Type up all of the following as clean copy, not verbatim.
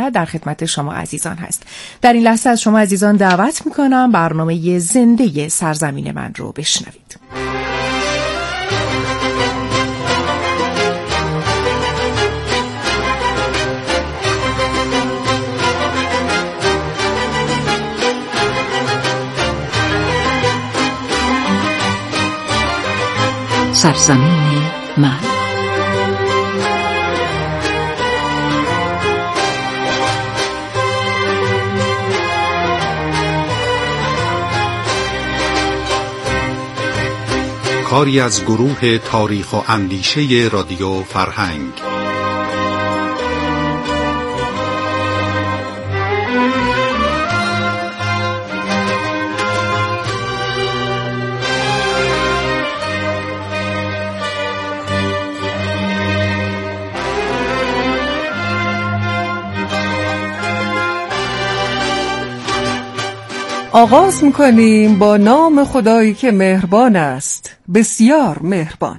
محبت در خدمت شما عزیزان هست. در این لحظه از شما عزیزان دعوت میکنم برنامه زنده سرزمین من رو بشنوید. سرزمین من. کاری از گروه تاریخ و اندیشه رادیو فرهنگ. آغاز می‌کنیم با نام خدایی که مهربان است، بسیار مهربان.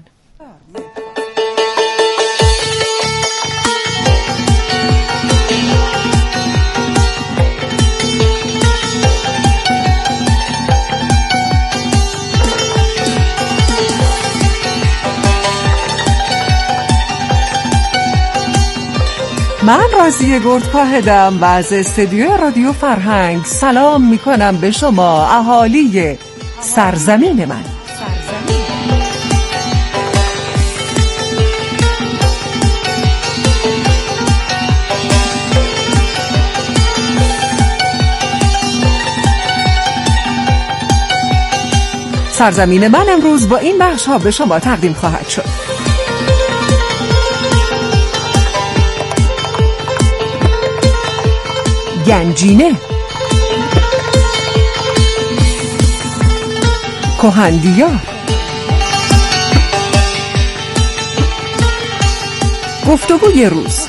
من راضیه گردکاهدم و از استودیو رادیو فرهنگ سلام میکنم به شما اهالی سرزمین من. سرزمین من امروز با این بخش ها به شما تقدیم خواهد شد. گنجینه، کهندیار، گفتگوی روز،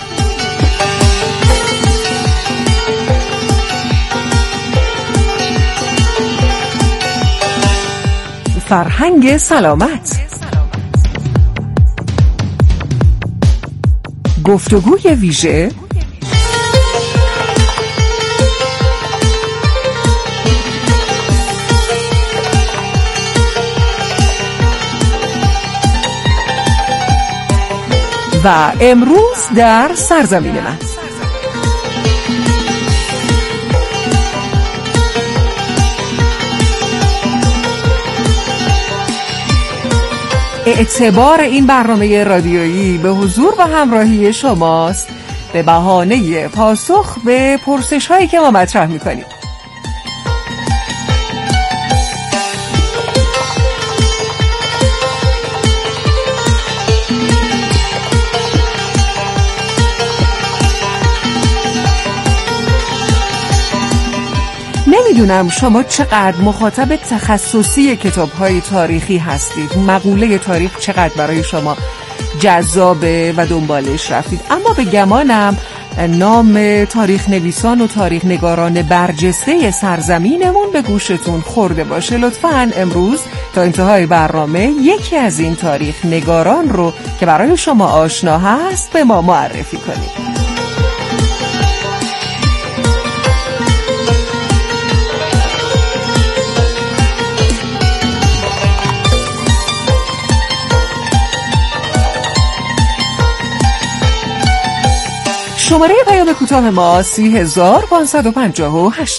فرهنگ سلامت، گفتگوی ویژه، و امروز در سرزمین من. اعتبار این برنامه رادیویی به حضور و همراهی شماست به بهانه پاسخ به پرسش هایی که ما مطرح می‌کنیم. نمیدونم شما چقدر مخاطب تخصصی کتاب‌های تاریخی هستید، مقوله تاریخ چقدر برای شما جذابه و دنبالش رفتید، اما به گمانم نام تاریخ نویسان و تاریخ نگاران برجسته سرزمینمون به گوشتون خورده باشه. لطفاً امروز تا انتهای برنامه یکی از این تاریخ نگاران رو که برای شما آشنا هست به ما معرفی کنید. شماره پیام کوتاه ما 30558.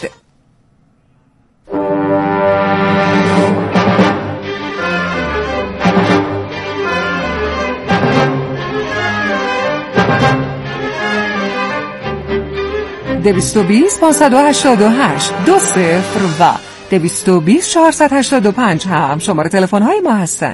دویست و 588 20 و 220 485 هم شماره تلفن های ما هستن.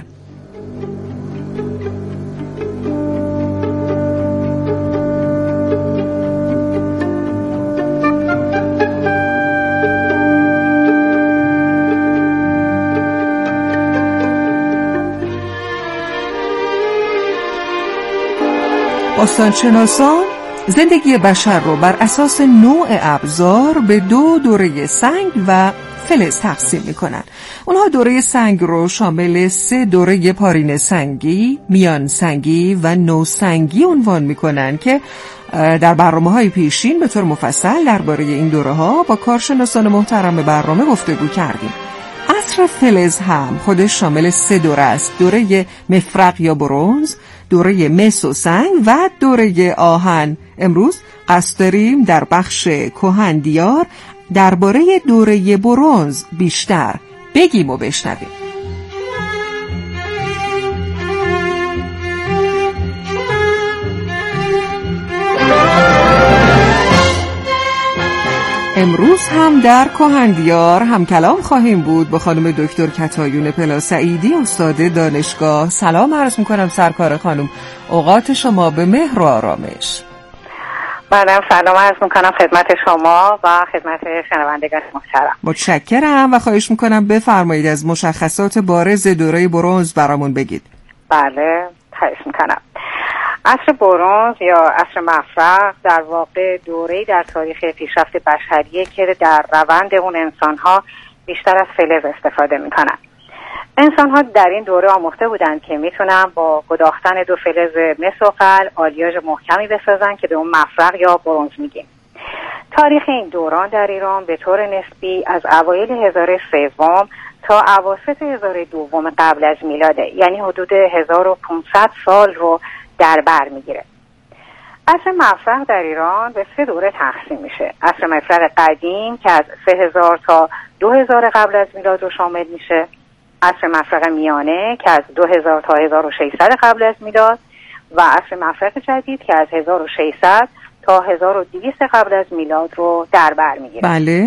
باستانشناسان زندگی بشر رو بر اساس نوع ابزار به 2 دوره سنگ و فلز تقسیم میکنن. اونها دوره سنگ رو شامل 3 دوره پارین سنگی، میان سنگی و نو سنگی عنوان میکنن که در برنامه‌های پیشین به طور مفصل درباره این دوره‌ها با کارشناسان محترم برنامه گفتگو کردیم. عصر فلز هم خودش شامل 3 دوره است: دوره مفرق یا برنز، دوره مس و سنگ و دوره آهن. امروز قصد داریم در بخش کهندیار درباره دوره برنز بیشتر بگیم و بشنویم. امروز هم در کهندیار هم کلام خواهیم بود با خانم دکتر کتایون پلاسعیدی، استاد دانشگاه. سلام عرض میکنم سرکار خانم، اوقات شما به مهر و آرامش. منم سلام عرض میکنم خدمت شما و خدمت شنوندگان محترم. متشکرم و خواهش میکنم بفرمایید از مشخصات بارز دوره برنز برامون بگید. بله، خواهش میکنم. عصر برنز یا عصر مفرق در واقع دوره‌ای در تاریخ پیشرفت بشریه که در روند اون انسان‌ها بیشتر از فلز استفاده می‌کنن. انسان‌ها در این دوره آموخته بودند که میتونن با گداختن 2 فلز مس و قل آلیاژ محکمی بسازن که به اون مفرق یا برنز میگیم. تاریخ این دوران در ایران به طور نسبی از اوایل 1003 تا اواسط 1002 قبل از میلاده، یعنی حدود 1500 سال رو در بر میگیره. عصر مفرق در ایران به 3 دوره تقسیم میشه. عصر مفرق قدیم که از 3000 تا 2000 قبل از میلاد رو شامل میشه. عصر مفرق میانه که از 2000 تا 1600 قبل از میلاد و عصر مفرق جدید که از 1600 تا 1200 قبل از میلاد رو در بر میگیره. بله.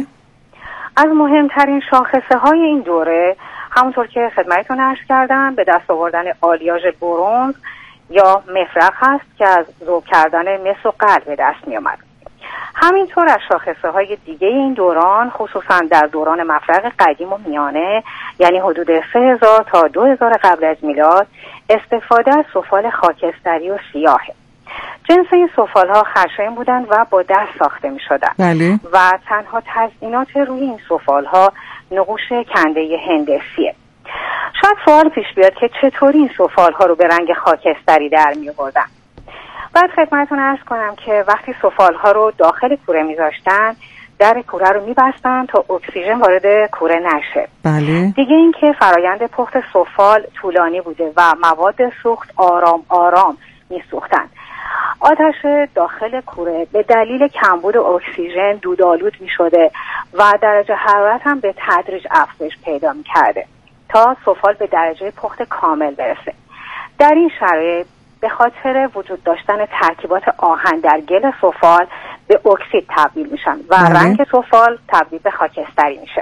از مهمترین شاخصه های این دوره همونطور که خدمتتون عرض کردم به دست آوردن آلیاژ برنز یا مفرق هست که از ذوب کردن مس و قل به دست می آمد. همینطور از شاخصه های دیگه این دوران خصوصا در دوران مفرق قدیم و میانه یعنی حدود 3000 تا 2000 قبل از میلاد استفاده از سفال خاکستری و سیاهه. جنس این سفال ها خشن بودن و با دست ساخته می شدن. بله. و تنها تزئینات روی این سفال ها نقوش کنده هندسیه. شاید سوال پیش بیاد که چطوری این سفال ها رو به رنگ خاکستری در می آوردن. باید خدمتتون عرض کنم که وقتی سفال ها رو داخل کوره می ذاشتن در کوره رو می بستن تا اکسیژن وارد کوره نشه. بله. دیگه این که فرایند پخت سفال طولانی بوده و مواد سوخت آرام آرام می سوختن. آتش داخل کوره به دلیل کمبود اکسیژن دودآلود می شده و درجه حرارت هم به تدریج افزایش پیدا می کرده تا سفال به درجه پخت کامل برسه. در این شرایط به خاطر وجود داشتن ترکیبات آهن در گل سفال به اکسید تبدیل میشن و رنگ سفال تبدیل به خاکستری میشه.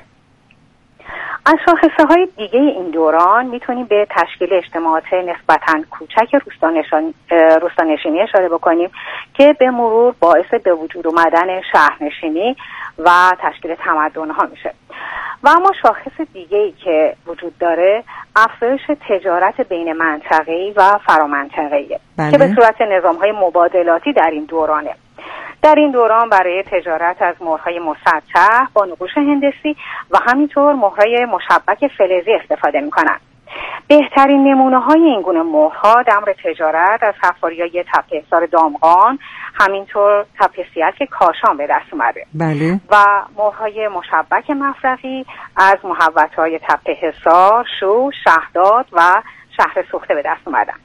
از شاخصه های دیگه این دوران میتونیم به تشکیل اجتماعات نسبتاً کوچک روستانشینی اشاره بکنیم که به مرور باعث به وجود اومدن شهرنشینی و تشکیل تمدن‌ها میشه. و اما شاخص دیگه‌ای که وجود داره افزایش تجارت بین منطقه‌ای و فرامنطقه‌ای که به صورت نظام‌های مبادلاتی در این دورانه. در این دوران برای تجارت از مهرهای مسطح با نقوش هندسی و همینطور مهرهای مشبک فلزی استفاده می‌کنند. بهترین نمونه‌های این گونه مهرها در مورد تجارت از حفاریای تپه حصار دامغان، همینطور تپه سیلک کاشان به دست اومده. بله. و مهرهای مشبک مفرقی از محوطه‌های تپه حصار، شوش، شهداد و شهر سوخته به دست اومدن.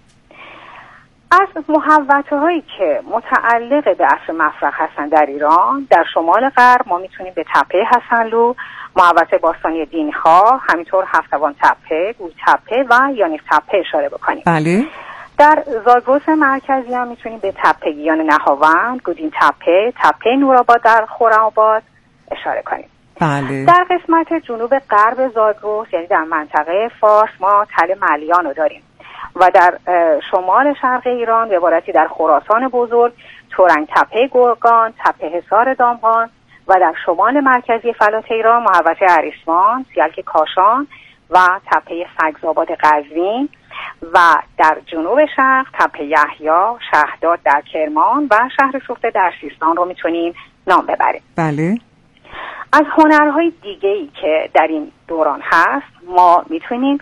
از محوطه‌هایی که متعلق به عصر مفرق هستن در ایران، در شمال غرب ما میتونیم به تپه حسنلو، محوطه باستانی دینخواه، همینطور هفتوان تپه، گول تپه و یانیف تپه اشاره بکنیم. بله. در زاگرس مرکزی هم میتونیم به تپه گیان نهاوند، گودین تپه، تپه نورآباد در خرم‌آباد اشاره کنیم. بله. در قسمت جنوب غرب زاگرس یعنی در منطقه فارس ما تل ملیان رو داریم و در شمال شرق ایران به عبارتی در خراسان بزرگ تورنگ تپه گرگان، تپه حصار دامغان و در شمال مرکزی فلات ایران محوطه اریسمان، سیلک کاشان و تپه سگزآباد قزوین و در جنوب شرق تپه یحیی، شهداد در کرمان و شهر سوخته در سیستان رو میتونیم نام ببریم. بله. از هنرهای دیگه‌ای که در این دوران هست ما میتونیم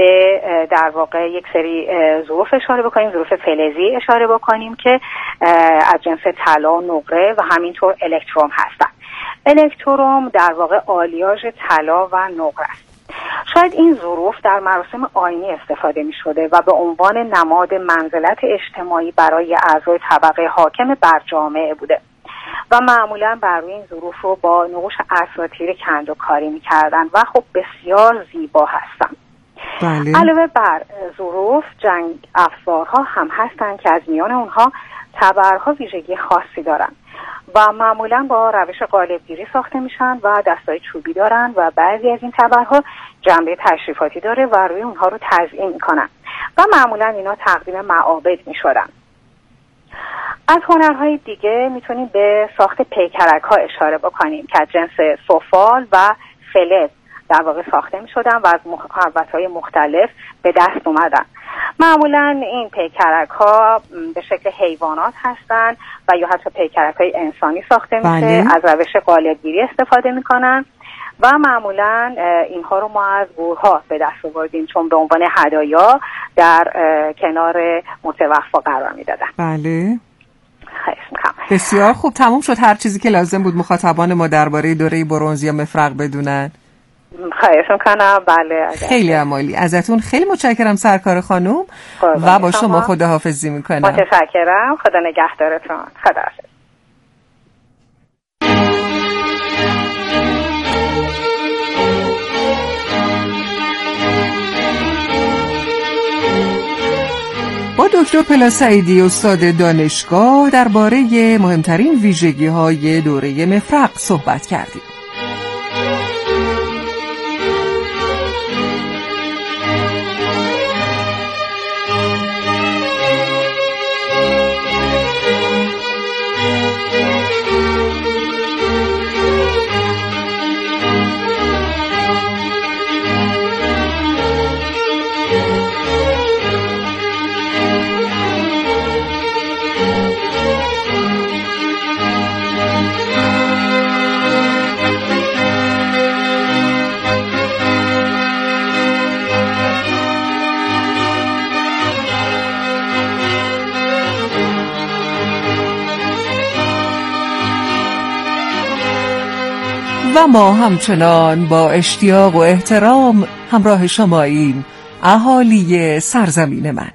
به در واقع یک سری ظروف اشاره بکنیم، ظروف فلزی اشاره بکنیم که از جنس طلا، نقره و همینطور الکتروم هستن. الکتروم در واقع آلیاژ طلا و نقره است. شاید این ظروف در مراسم آیینی استفاده می شده و به عنوان نماد منزلت اجتماعی برای اعضای طبقه حاکم بر جامعه بوده و معمولا بر روی این ظروف رو با نقوش اساطیر کندوکاری می کردن و خب بسیار زیبا هستن. بله. علاوه بر ظروف، جنگ افزارها هم هستن که از میان اونها تبرها ویژگی خاصی دارن و معمولا با روش قالبگیری ساخته میشن و دستای چوبی دارن و بعضی از این تبرها جنبه تشریفاتی داره و روی اونها رو تزیین میکنن و معمولا اینا تقدیم معابد میشدن. از هنرهای دیگه میتونیم به ساخت پیکرک ها اشاره بکنیم که از جنس سفال و فلز در واقع ساخته میشدن و از محوطه‌های مختلف به دست اومدن. معمولا این پیکرک ها به شکل حیوانات هستن و یا حتی پیکرک های انسانی ساخته میشه. بله. از روش قالبگیری استفاده میکنن و معمولا اینها رو ما از گورها به دست آوردیم چون به عنوان هدایا در کنار متوفا قرار میدادن. بله. خیلی میکنم. بسیار خوب، تموم شد هر چیزی که لازم بود مخاطبان ما درباره دوره برنز یا مفرق بدونن. خواهش میکنم. بله. خیلی عالی. ازتون خیلی متشکرم سرکار خانم و با شما خداحافظی میکنم. متشکرم. خدا نگهدارتون. خداحافظ. با دکتر پلا سعیدی استاد دانشگاه درباره مهمترین ویژگی‌های دوره مفرق صحبت کردیم. و ما همچنان با اشتیاق و احترام همراه شماییم، اهالی سرزمین من.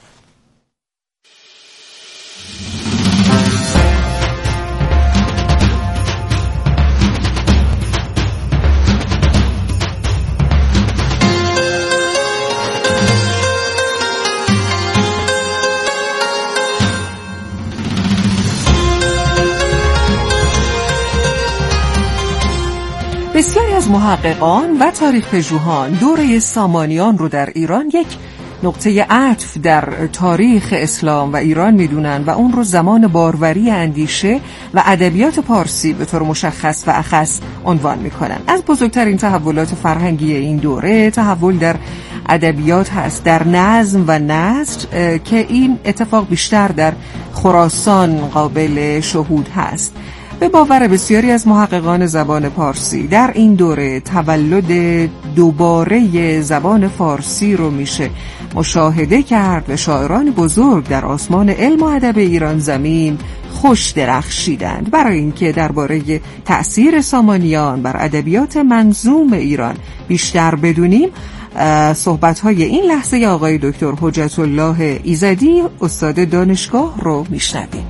بسیاری از محققان و تاریخ پژوهان دوره سامانیان رو در ایران یک نقطه عطف در تاریخ اسلام و ایران میدونن و اون رو زمان باروری اندیشه و ادبیات پارسی به طور مشخص و اخص عنوان میکنن. از بزرگترین تحولات فرهنگی این دوره تحول در ادبیات هست، در نظم و نثر که این اتفاق بیشتر در خراسان قابل شهود هست. به باور بسیاری از محققان زبان پارسی در این دوره تولد دوباره زبان فارسی رو میشه مشاهده کرد و شاعران بزرگ در آسمان علم و ادب ایران زمین خوش درخشیدند. برای اینکه درباره تأثیر سامانیان بر ادبیات منظوم ایران بیشتر بدونیم، صحبت‌های این لحظه آقای دکتر حجت الله ایزدی استاد دانشگاه رو میشنویم.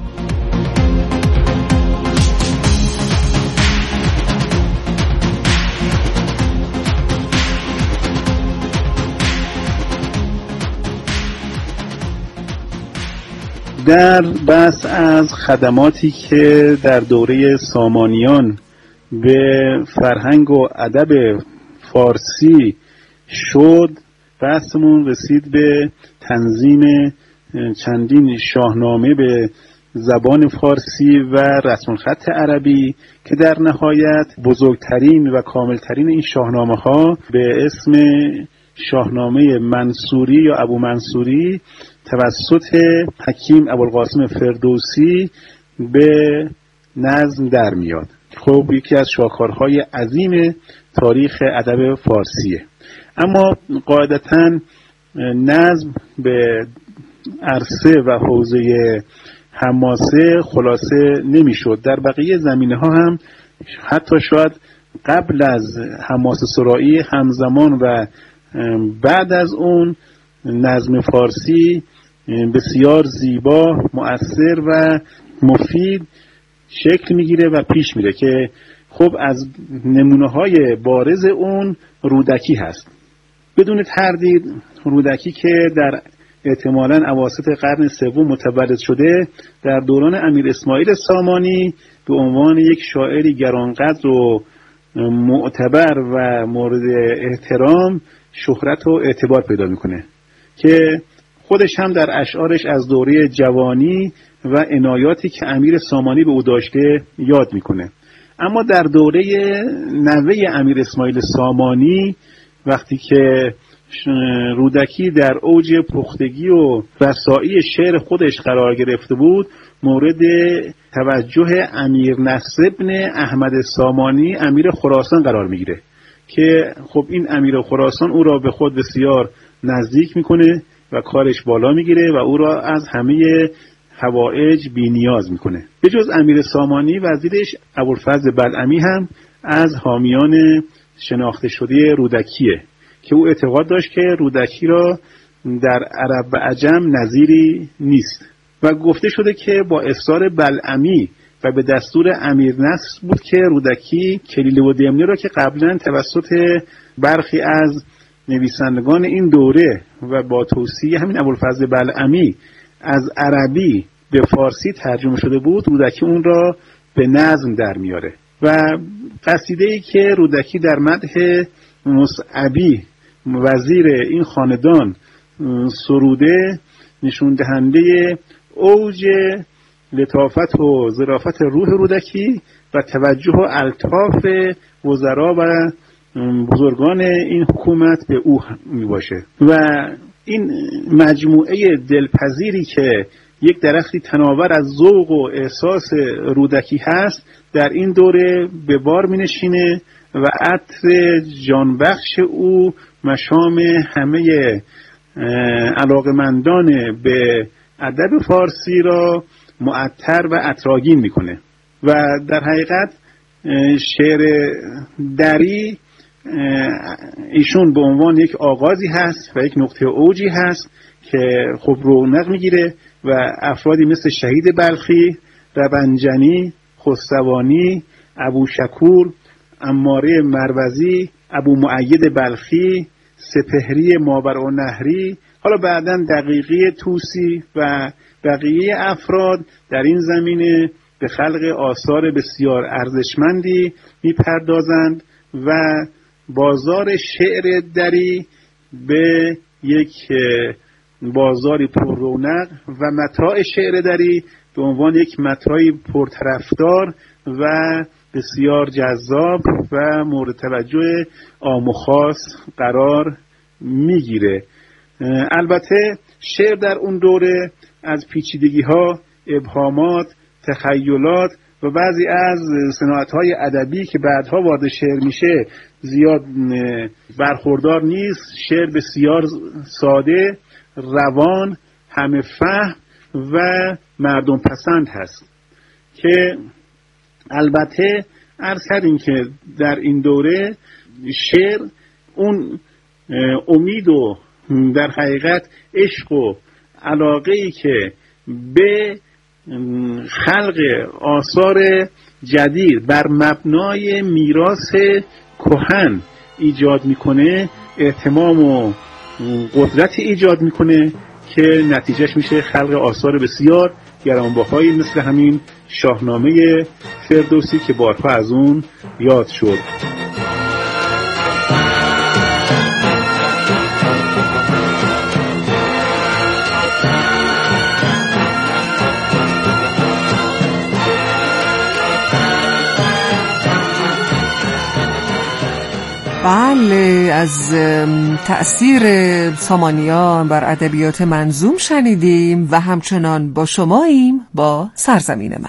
در بحث از خدماتی که در دوره سامانیان به فرهنگ و ادب فارسی شد، بحثمون رسید به تنظیم چندین شاهنامه به زبان فارسی و رسم الخط عربی که در نهایت بزرگترین و کاملترین این شاهنامه ها به اسم شاهنامه منصوری یا ابو منصوری توسط حکیم ابوالقاسم فردوسی به نظم در میاد. خب یکی از شاهکارهای عظیم تاریخ ادب فارسیه. اما قاعدتاً نظم به عرصه و حوزه حماسه خلاصه نمیشد. در بقیه زمینه ها هم حتی شاید قبل از حماسه سرایی همزمان و بعد از اون نظم فارسی بسیار زیبا، مؤثر و مفید شکل میگیره و پیش میره که خب از نمونه های بارز اون رودکی هست. بدون تردید رودکی که در احتمالاً اواسط قرن سوم متولد شده، در دوران امیر اسماعیل سامانی به عنوان یک شاعری گرانقدر و معتبر و مورد احترام شهرت و اعتبار پیدا میکنه که خودش هم در اشعارش از دوره جوانی و عنایاتی که امیر سامانی به او داشته یاد میکنه. اما در دوره نوه امیر اسماعیل سامانی وقتی که رودکی در اوج پختگی و رسایی شعر خودش قرار گرفته بود، مورد توجه امیر نصر بن احمد سامانی امیر خراسان قرار میگیره که خب این امیر خراسان او را به خود بسیار نزدیک میکنه و کارش بالا میگیره و او را از همه حوائج بی نیاز میکنه. به جز امیر سامانی وزیرش ابوالفضل بلعمی هم از حامیان شناخته شده رودکیه که او اعتقاد داشت که رودکی را در عرب و عجم نظیری نیست و گفته شده که با اصرار بلعمی و به دستور امیر نصر بود که رودکی کلیله و دمنه را که قبلا توسط برخی از نویسندگان این دوره و با توصیه همین ابوالفضل بلعمی از عربی به فارسی ترجمه شده بود، رودکی اون را به نظم در میاره و قصیده‌ای که رودکی در مدح مصعبی وزیر این خاندان سروده نشون دهنده اوج لطافت و ظرافت روح رودکی و توجه و الطاف وزرا و بزرگان این حکومت به او می باشه و این مجموعه دلپذیری که یک درختی تناور از ذوق و احساس رودکی هست در این دوره به بار می نشینه و عطر جانبخش او مشام همه علاقمندان به ادب فارسی را معطر و عطرآگین میکنه و در حقیقت شعر دری ایشون به عنوان یک آغازی هست و یک نقطه اوجی هست که خب رونق میگیره و افرادی مثل شهید بلخی، ربنجنی، خسروانی، ابو شکور، عماره مروزی، ابو مؤید بلخی، سپهری ماوراءالنهری، حالا بعداً دقیقی طوسی و بقیه افراد در این زمینه به خلق آثار بسیار ارزشمندی میپردازند و بازار شعر دری به یک بازاری پر رونق و متاع شعر دری به عنوان یک متاعی پرطرفدار و بسیار جذاب و مورد توجه عام و خاص قرار میگیره. البته شعر در اون دوره از پیچیدگی‌ها، ابهامات، تخیلات و بعضی از صناعت‌های ادبی که بعدها وارد شعر میشه زیاد برخوردار نیست. شعر بسیار ساده، روان، همه فهم و مردم پسند هست که البته عرض کردیم که در این دوره شعر اون امید و در حقیقت عشق و علاقه‌ای که به خلق آثار جدید بر مبنای میراث کهن ایجاد میکنه، اهتمام و قدرت ایجاد میکنه که نتیجهش میشه خلق آثار بسیار گرانبهایی مثل همین شاهنامه فردوسی که بارها از اون یاد شد. بله، از تأثیر سامانیان بر ادبیات منظوم شنیدیم و همچنان با شماییم با سرزمین من.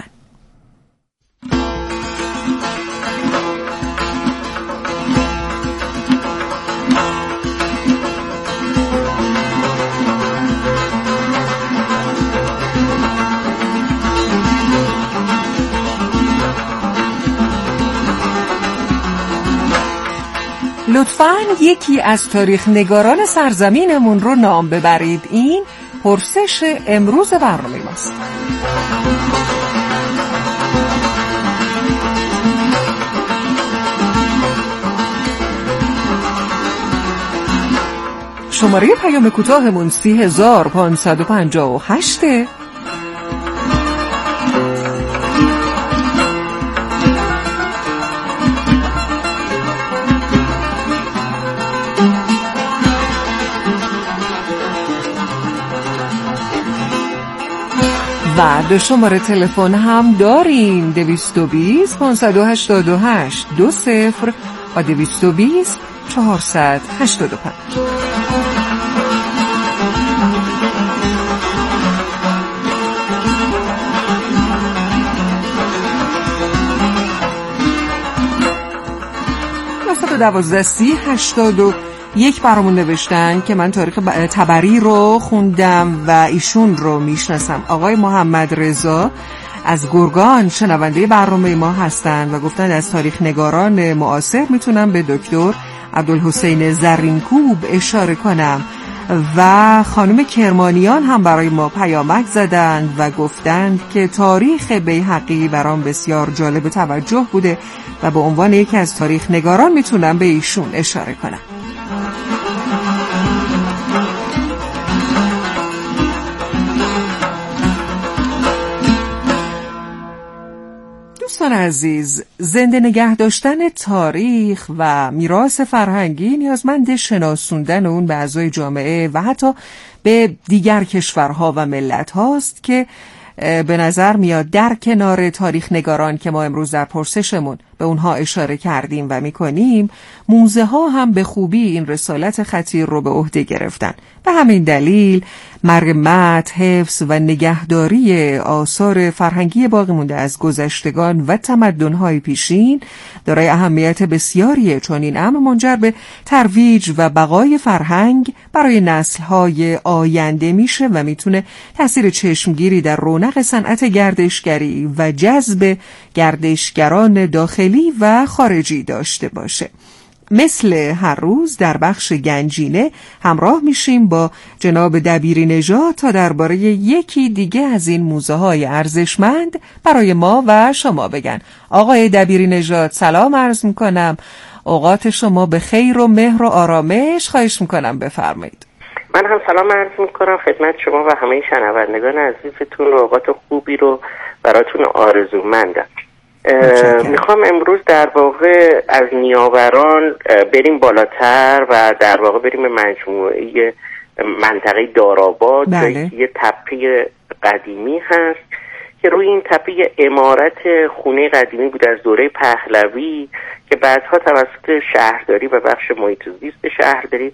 لطفاً یکی از تاریخ نگاران سرزمینمون رو نام ببرید. این پرسش امروز برنامه ماست. شماره پیام کوتاهمون 30558. و دو شماره تلفن هم داریم، 220 588 20 و 220 485. یک برامون نوشتن که من تاریخ تبری رو خوندم و ایشون رو میشناسم. آقای محمد رضا از گرگان شنونده برنامه ما هستن و گفتن از تاریخ نگاران معاصر میتونم به دکتر عبدالحسین زرینکوب اشاره کنم و خانم کرمانیان هم برای ما پیامک زدند و گفتند که تاریخ بیهقی برام بسیار جالب توجه بوده و به عنوان یکی از تاریخ نگاران میتونم به ایشون اشاره کنم. دوستان عزیز، زنده نگه داشتن تاریخ و میراث فرهنگی نیازمند شناسوندن اون به اعضای جامعه و حتی به دیگر کشورها و ملت هاست که به نظر میاد در کنار تاریخ نگاران که ما امروز در پرسشمون به اونها اشاره کردیم و میکنیم، موزه ها هم به خوبی این رسالت خطیر رو به عهده گرفتن. به همین دلیل مرمت، حفظ و نگهداری آثار فرهنگی باقی مونده از گذشتگان و تمدن‌های پیشین دارای اهمیت بسیاریه، چون این امر منجر به ترویج و بقای فرهنگ برای نسل‌های آینده میشه و میتونه تأثیر چشمگیری در رونق صنعت گردشگری و جذب گردشگران داخلی و خارجی داشته باشه. مثل هر روز در بخش گنجینه همراه میشیم با جناب دبیری نژاد تا درباره یکی دیگه از این موزه های ارزشمند برای ما و شما بگن. آقای دبیری نژاد سلام عرض میکنم، اوقات شما به خیر و مهر و آرامش. خواهش میکنم بفرمایید. من هم سلام عرض میکنم خدمت شما و همه شنوندگان عزیزتون، اوقات خوبی رو براتون آرزومندم. میخوام امروز در واقع از نیاوران بریم بالاتر و در واقع بریم به مجموعه منطقه داراباد. بله. یه تپه قدیمی هست که روی این تپه عمارت خونه قدیمی بود از دوره پهلوی که بعدها توسط شهرداری و بخش محیط زیست شهرداری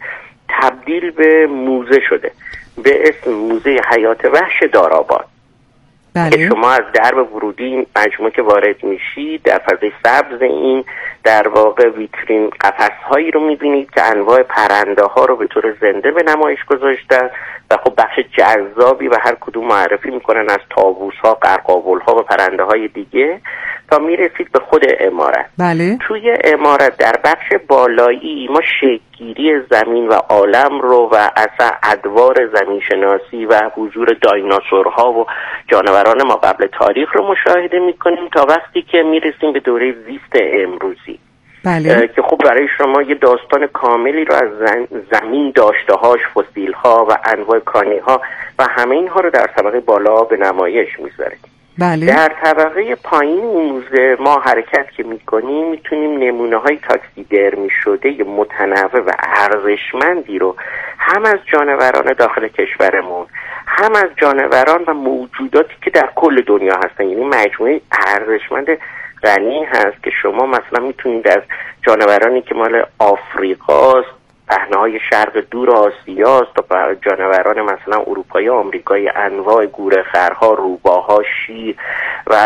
تبدیل به موزه شده به اسم موزه حیات وحش داراباد. بله. که شما از درب ورودی این مجموعه که وارد میشید در فضای سبز این در واقع ویترین قفس‌هایی رو میبینید که انواع پرنده ها رو به طور زنده به نمایش گذاشتن و خب بخش جذابی و هر کدوم معرفی میکنن از طاووس ها، قرقاول ها و پرنده های دیگه تا میرسید به خود عمارت. بله. توی عمارت در بخش بالایی ما شکل‌گیری زمین و عالم رو و اصلا ادوار زمین شناسی و حضور دایناسورها و جانوران ما قبل تاریخ رو مشاهده میکنیم تا وقتی که میرسیم به دوره زیست امروزی. بله. که خب برای شما یه داستان کاملی رو از زمین داشته‌هاش، فسیل‌ها و انواع کانی‌ها و همه اینها رو در طبقه بالا به نمایش میذاره. بله. در طبقه پایین موزه ما حرکت که میکنیم میتونیم نمونه‌های تاکسیدرمی شده متنوع و ارزشمندی رو هم از جانوران داخل کشورمون هم از جانوران و موجوداتی که در کل دنیا هستن، یعنی مجموعه ارزشمند غنی هست که شما مثلا میتونید از جانورانی که مال آفریقاست، پهنه‌های شرق دور آسیاست تا جانوران مثلا اروپایی، آمریکایی، انواع گورخرها، روباها، شیر و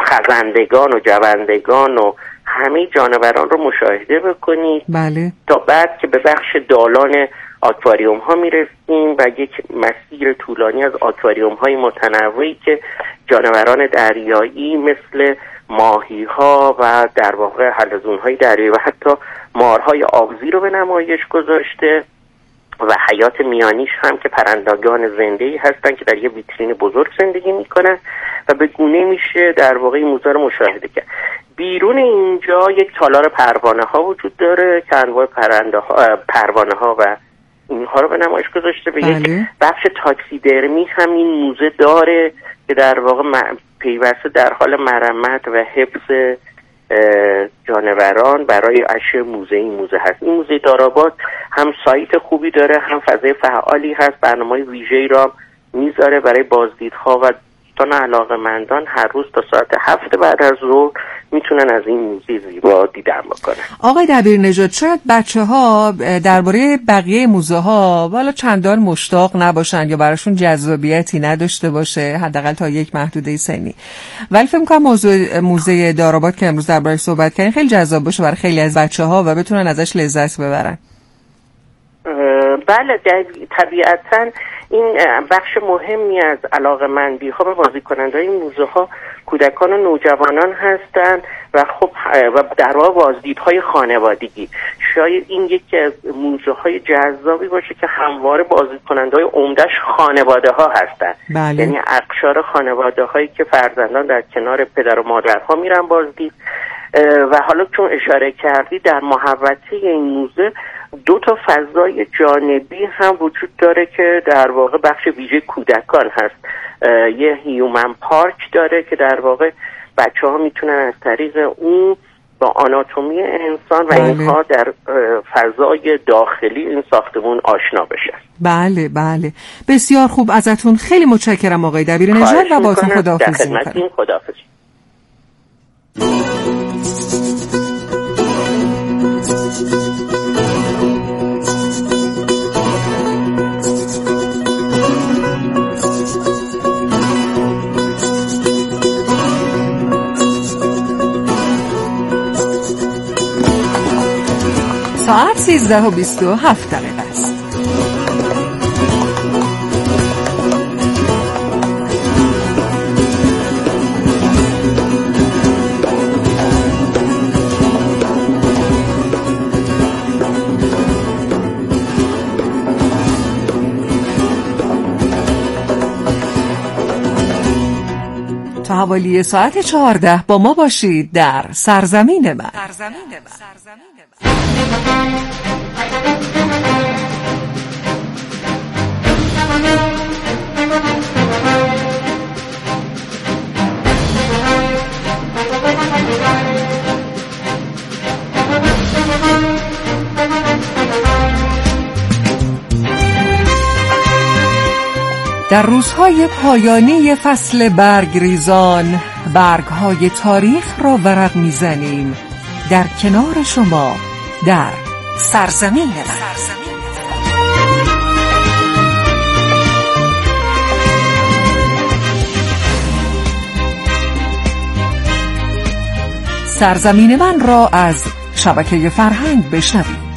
خزندگان و جوندگان و همه جانوران رو مشاهده بکنید. بله. تا بعد که به بخش دالان آکواریوم ها میرسیم و یک مسیر طولانی از آکواریوم های متنوعی که جانوران دریایی مثل ماهی ها و در واقع حلزون های دریایی و حتی مارهای آبزی رو به نمایش گذاشته و حیات میانیش هم که پرندگان زنده‌ای هستن که در یه ویترین بزرگ زندگی میکنن و به گونه میشه در واقع این موزه رو مشاهده کرد. بیرون اینجا یک تالار پروانه ها وجود داره که انواع پروانه ها و اینها رو به نمایش گذاشته. به یک بخش تاکسیدرمی هم این موزه داره که در واقع پیوسته در حال مرمت و حفظ جانوران برای اشیاء موزه این موزه هست. این موزه داراباد هم سایت خوبی داره، هم فضای فعالی هست، برنامه‌های ویژه‌ای را میذاره برای بازدیدها و دوستان علاقه‌مندان هر روز تا ساعت 7 بعد از ظهر میتونن از این موزه زیبا دیدن بکنن. آقای دبیرنژاد، شاید بچه‌ها درباره بقیه موزه ها والا چندان مشتاق نباشن یا براشون جذابیتی نداشته باشه، حداقل تا یک محدوده سنی، ولی فکر می‌کنم موضوع موزه داراباد که امروز درباره‌اش صحبت کردیم خیلی جذاب باشه برای خیلی از بچه‌ها و بتونن ازش لذت ببرن. بله طبیعتاً این بخش مهمی از علاقه‌مندی ها به بازیکننده‌های موزه ها کودکان و نوجوانان هستند و خب و در واقع بازدیدهای خانوادگی. شاید این یکی از موزه های جذابی باشه که همواره بازیکننده‌های عمده‌اش خانواده ها هستند. بله. یعنی اقشار خانواده هایی که فرزندان در کنار پدر و مادرها میرن بازدید. و حالا چون اشاره کردی در محوطه این موزه 2 فضای جانبی هم وجود داره که در واقع بخش ویژه کودکان هست. یه هیومن پارک داره که در واقع بچه‌ها میتونن از طریق اون با آناتومی انسان و اینها در فضای داخلی این ساختمون آشنا بشن. بله بله، بسیار خوب، ازتون خیلی متشکرم آقای دبیرنژاد و باهاتون خداحافظی می‌کنم. خداحافظی. ساعت 13:27 است. تا حوالی ساعت 14 با ما باشید در سرزمین من. در روزهای پایانی فصل برگریزان برگهای تاریخ را ورق میزنیم در کنار شما در سرزمین من. سرزمین من را از شبکه فرهنگ بشنوید.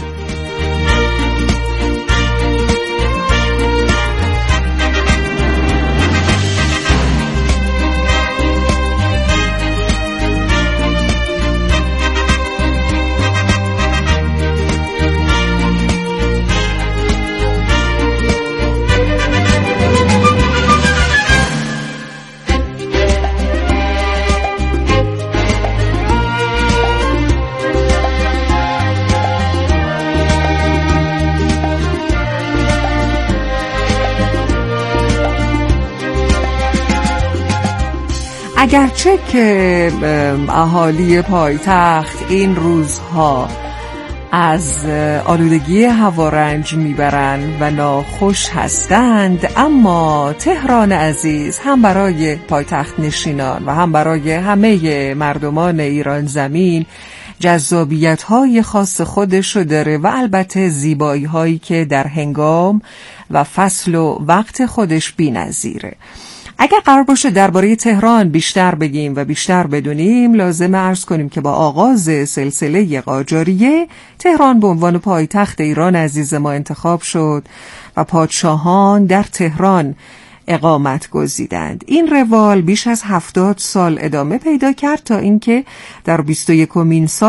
اگرچه که اهالی پایتخت این روزها از آلودگی هوا رنج میبرند و ناخوش هستند، اما تهران عزیز هم برای پایتخت نشینان و هم برای همه مردمان ایران زمین جذابیت‌های خاص خودشو داره و البته زیبایی‌هایی که در هنگام و فصل و وقت خودش بی‌نظیره. اگر قرار باشه درباره تهران بیشتر بگیم و بیشتر بدونیم، لازمه عرض کنیم که با آغاز سلسله قاجاریه تهران به عنوان پایتخت ایران عزیز ما انتخاب شد و پادشاهان در تهران اقامت گزیدند. این روال بیش از 70 سال ادامه پیدا کرد تا اینکه در 21مین سال